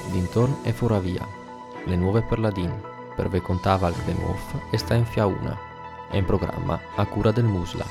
dintorn e furavia, le nuove per la DIN, per ve contava de nuof e sta in fiauna, è in programma a cura del Musla.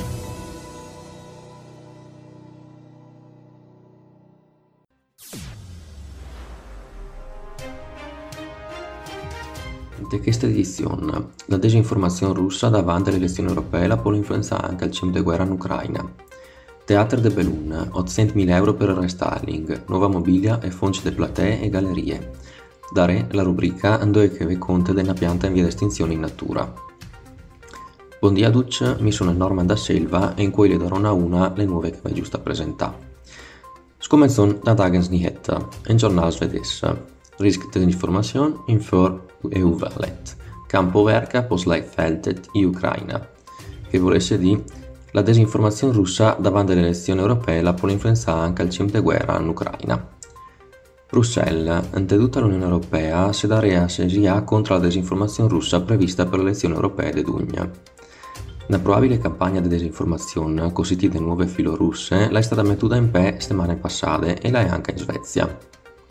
In questa edizione, la disinformazione russa davanti alle elezioni europee la può influenzare anche al centro di guerra in Ucraina. Teatro de Belun, 800.000 euro per il restyling, nuova mobilia e fonci di platee e gallerie. Dare la rubrica dove che vi conta di una pianta in via di estinzione in natura. Buongiorno a tutti, mi sono Norman da Silva e in cui le darò una le nuove che vi è giusto a presentare. Scomezzon da Dagens Nyheter, un giornale svedese. Risk till information inför EU-valet. Kan påverka på slagfältet i Ucraina. Che volesse dire, la disinformazione russa davanti alle elezioni europee la può influenzare anche al centro di guerra in Ucraina. Bruxelles, ante tutta l'Unione Europea, si darà a contro la disinformazione russa prevista per le elezioni europee di giugno. Una probabile campagna di disinformazione, cosiddette nuove filorusse, è stata messa in pé settimane passate e la è anche in Svezia.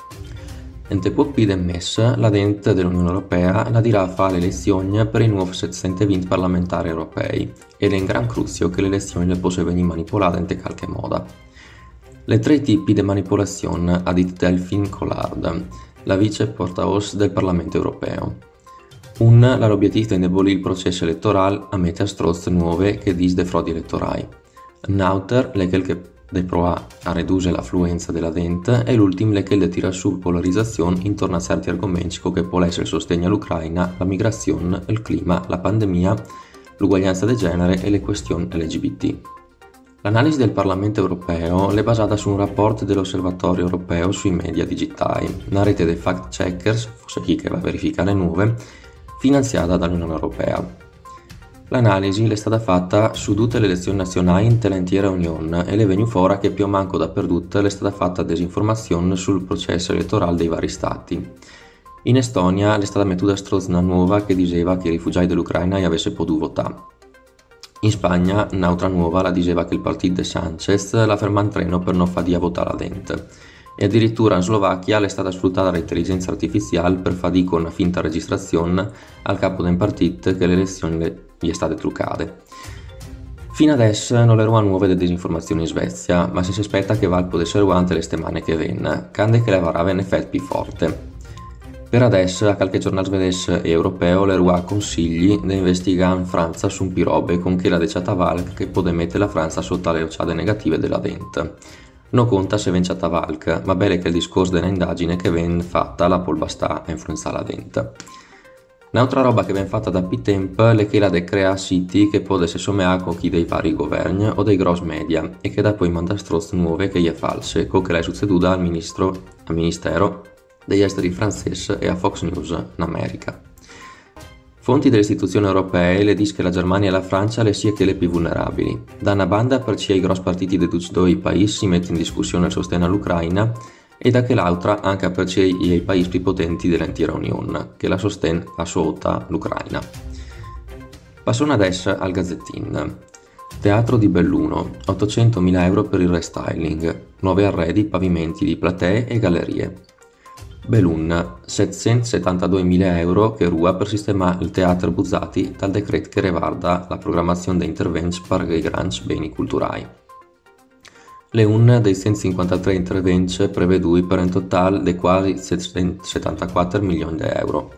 Ente può pide messa la dente dell'Unione Europea la dirà fa le elezioni per i nuovi 720 parlamentari europei ed è in gran cruzio che le elezioni le possono venire manipolate in qualche modo. Le tre tipi di manipolazione ha detto Delphine Collard, la vice portavoce del Parlamento Europeo. Un, l'obiettivo è indebolire il processo elettorale a metà strozze nuove che dis de frodi elettorali. Un altro è quel che de proa a ridurre l'affluenza della dente e l'ultimo è che tira su polarizzazione intorno a certi argomenti che può essere il sostegno all'Ucraina, la migrazione, il clima, la pandemia, l'uguaglianza di genere e le questioni LGBT. L'analisi del Parlamento europeo è basata su un rapporto dell'Osservatorio europeo sui media digitali, una rete dei fact-checkers, forse chi che va a verificare nuove, finanziata dall'Unione Europea. L'analisi è stata fatta su tutte le elezioni nazionali intera Unione e le è venuto fuori che più o manco dappertutto è stata fatta disinformazione sul processo elettorale dei vari stati. In Estonia è stata messa una nuova che diceva che i rifugiati dell'Ucraina avessero potuto votare. In Spagna un'altra nuova la diceva che il partito de Sánchez la ferma in treno per non far dia votare la dente. E addirittura in Slovacchia è stata sfruttata l'intelligenza artificiale per far di con una finta registrazione al capo del partito che le elezioni gli è state truccate. Fino adesso non erano nuove delle disinformazioni in Svezia, ma si aspetta che Val potesse ruante le settimane che vengono, cande che le varava in effetti più forte. Per adesso, a qualche giornale svedese e europeo le rua consigli di investigare in Francia su un pirobe con che la deciata Val che può mettere la Francia sotto le occhiate negative della dente. Non conta se venciata Valk, ma bene che il discorso dell'indagine che viene fatta la può bastare a influenzare la dente. Un'altra roba che viene fatta da più tempo è che la de crea siti che può essere sommare con chi dei vari governi o dei grossi media e che da poi manda strozze nuove che gli è false, con che l'è succeduta al Ministero degli Esteri francese e a Fox News in America. Fonti delle istituzioni europee le dicono che la Germania e la Francia le sia che le più vulnerabili. Da una banda perché i grossi partiti di tutti e due i paesi si mettono in discussione il sostegno all'Ucraina e da che l'altra anche perché i paesi più potenti dell'intera Unione, che la sostengono a sua l'Ucraina. Passiamo adesso al Gazzettin. Teatro di Belluno, 800.000 euro per il restyling, nuovi arredi, pavimenti di platee e gallerie. Belun, 772.000 euro che rua per sistemare il teatro Buzzati dal decreto che riguarda la programmazione dei interventi per i grandi beni culturali. Le un dei 153 interventi preveduti per un totale di quasi 774 milioni di euro.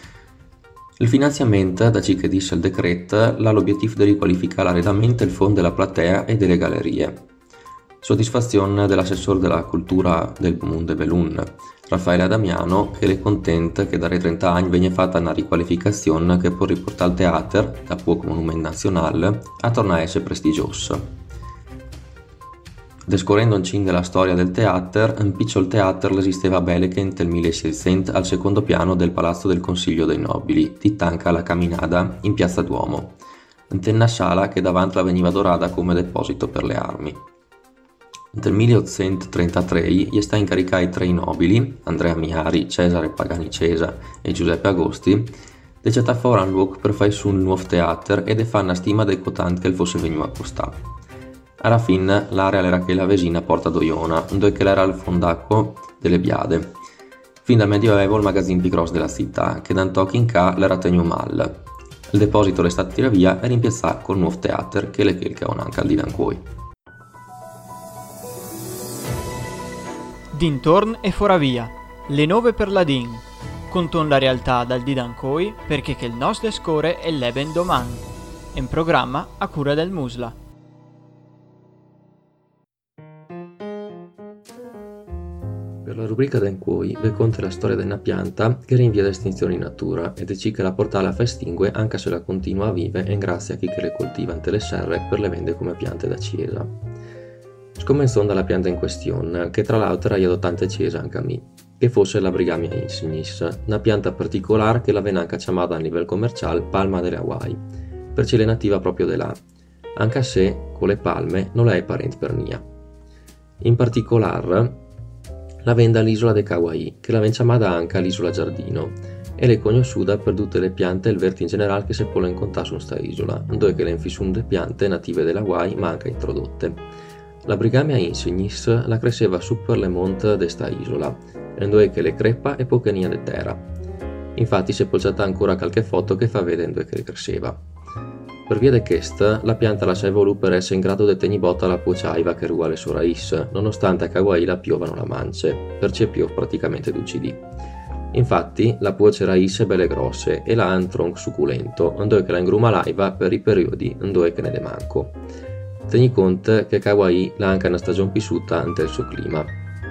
Il finanziamento, da ciò che dice il decreto, ha l'obiettivo di riqualificare l'arredamento il fondo della platea e delle gallerie. Soddisfazione dell'assessore della cultura del Comune Belun, Raffaele Damiano, che è contento che dai 30 anni venga fatta una riqualificazione che può riportare il teatro, da poco monumento nazionale, a tornare a essere prestigioso. Descorrendo un cin della storia del teatro, un piccolo teatro esisteva bene che nel 1600 al secondo piano del Palazzo del Consiglio dei Nobili, di tanca alla camminata in Piazza Duomo, una sala che davanti la veniva dorata come deposito per le armi. Nel 1833 gli sta incaricati tre nobili, Andrea Miari, Cesare Pagani Cesa e Giuseppe Agosti, di gettare fuori un luogo per fare su un nuovo teatro e di fare una stima del cotante che fosse venuto a costare. Alla fine l'area era che la vesina Porta d'Oiona, dove era il fondacco delle Biade. Fin dal Medioevo il magazine più grosso della città, che da tocchi in ca l'era tenuto male. Il deposito è stato tirato via e rimpiazzato col nuovo teatro che le quelcano anche al di dancoi. Dintorn e Foravia, le nove per la Din, conton la realtà dal di dancoi perché che il nostro score è l'eben doman, in programma a cura del Musla. Per la rubrica d'Encui vi conta la storia di una pianta che rinvia da estinzione in natura e dice che la porta alla festingue anche se la continua a vive e grazie a chi che le coltiva in le serre per le vende come piante da chiesa. Scommesso dalla pianta in questione, che tra l'altro ha tante chiese anche a me, che fosse la Brigamia insignis, una pianta particolare che la viene anche chiamata a livello commerciale palma delle Hawaii, perché è nativa proprio di là, anche se con le palme non è parente per nia. In particolare la vende all'isola de Kauai, che la viene chiamata anche l'isola giardino, e è conosciuta per tutte le piante e il verde in generale che si può incontrare su questa isola, dove le infisunde piante native della Hawaii ma anche introdotte. La Brigamia insignis la cresceva su per le monte di questa isola, dove che le crepa e pochenia di terra. Infatti si è poggiata ancora qualche foto che fa vedere dove che le cresceva. Per via di questa, la pianta la si è evoluta per essere in grado di tenere botta la puciaiva che ruga le sue raiz, nonostante a Kauai la piovano la mance, perché piove praticamente d'UCD. Infatti, la puce raiz è belle grosse e la ha un tronco succulento, dove che la ingruma l'aiva per i periodi dove che ne de manco. Tieni conto che Kauai l'ha anche una stagione pisciuta ante il suo clima.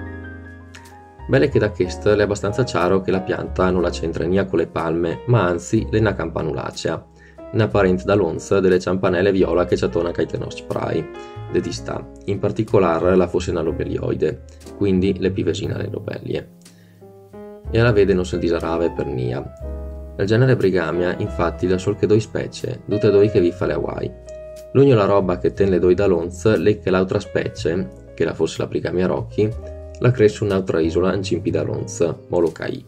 Belle che da questo è abbastanza chiaro che la pianta non la c'entra né con le palme, ma anzi le una campanulacea, una parente da l'onza delle campanelle viola che c'attona ai tenor spray, de distà, in particolare la fossena lobelioide, quindi le pivesine alle lobelie. E alla vede non si disarave per nia. Nel genere Brigamia, infatti, la sol che due specie, tutte due che vi fa le Hawaii. L'unica la roba che ten le due da l'onza è che l'altra specie, che la fosse la Brigamia Rocky, la cresce un'altra isola in cimpi da l'onza, Molokai,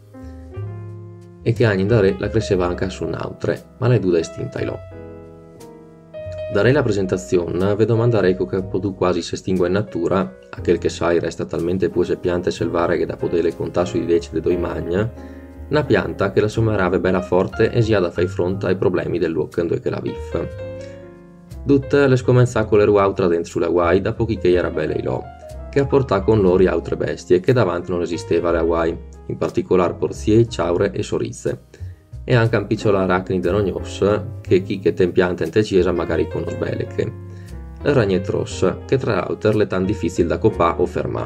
e che anni da re la cresceva anche su un'altra, ma le due estinta ilò. Darei la presentazione, vi domanderei che potu quasi si estingue in natura, a quel che sai resta talmente puose piante selvare che da poterle contare sui deci de doi magna, una pianta che la sommerave bella forte e si ha da fare fronte ai problemi del luogo dove che la vive. Tutte le scomenzà con le ruautra dentro sulle Hawaii da pochi che era belle ilò, che ha portato con loro altre bestie che davanti non esisteva alle Hawaii, in particolare porzie, ciaure e sorizze, e anche un piccolo arachnide rognos che chi che tem pianta in te chiesa magari conosce bene che le ragnetros, che tra l'altro le tan difficili da copà o fermà.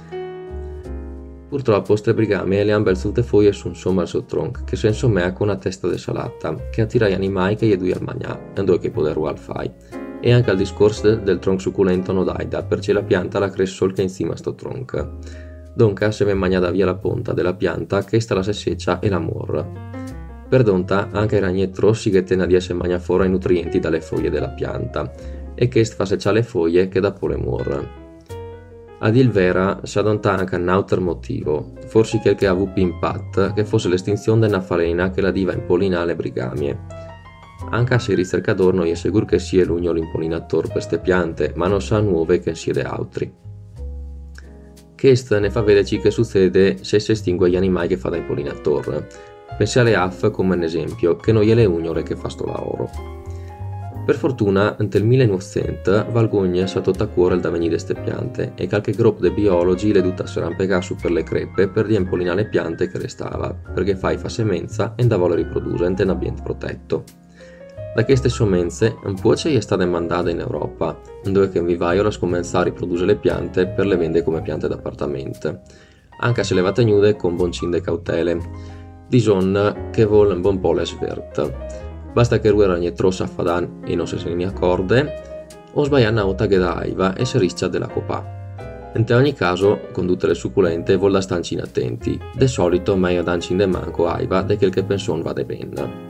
Purtroppo ste Brigamie le han belsute foglie su insomma il suo tronco, che si insomma con una testa de salata, che attira gli animali che gli due al magnà, e dove che poter al fai. E anche al discorso del tronco succulento no daida, perché la pianta la cresce sol che insieme a sto tronco. Donca se ven magnata via la punta della pianta, che sta la se seccia e la morra. Per donta anche i ragnetti rossi che tena di essere magna fuori i nutrienti dalle foglie della pianta, e che fa seccia le foglie che da pole morra. A dir vera, si adonta anche un altro motivo, forse quel che ha avuto impatt, che fosse l'estinzione della falena che la diva impollina alle Brigamie. Anche se i ricercatori non è sicuro che sia l'unico l'impollinator per queste piante, ma non sa nuove che siede altri. Questo ne fa vedere che succede se si estingue gli animali che fa da impollinator. Pensi alle aff come un esempio, che non è le uniche che fa sto lavoro. Per fortuna, nel 1900, Valgogna si è tolta a cuore il davvenire di queste piante e qualche gruppo di biologi le duttassero a impegare su per le crepe per riempollinare le piante che restava, perché fa semenza e andava a riprodurre in un ambiente protetto. Da queste semenze, un po' ci è stata mandata in Europa, dove che in vivaio la scommenza a riprodurre le piante per le vende come piante d'appartamento, anche se le va tenude con boncin de cautele, dison che vuole un buon po' le svert. Basta che ruera ogni trossa fadan e non se ne accorde, o sbagliano una che da aiva e si rischia della copà. In ogni caso, con tutte le succulente vuol da stancine attenti, de solito meglio dancin de manco aiva de quel che penson va de ben.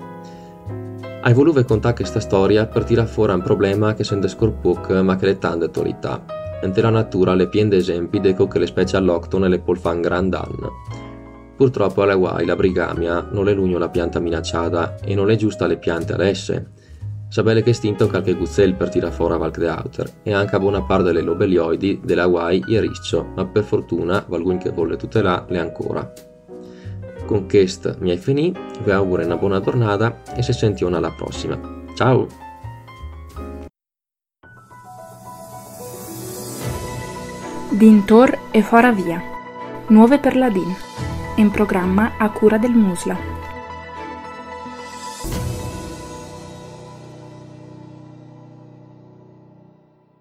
Hai voluto contare questa storia per tirare fuori un problema che sente scorpuc ma che le tante attualità. Intera natura le piene esempi di che le specie alloctone le polfan gran danno. Purtroppo alle Hawaii la Brigamia non è l'unica la pianta minacciata e non è giusta le piante ad esse. Sapete che è estinto qualche guzzel per tirare fuori a qualche alter e anche a buona parte delle lobelioidi delle Hawaii è riccio, ma per fortuna qualcuno che vuole tutelare le ancora. Con questa mi hai finito, vi auguro una buona giornata e ci sentiamo alla prossima. Ciao! Dintor e Fora Via. Nuove per la DIN. In programma a cura del Musla.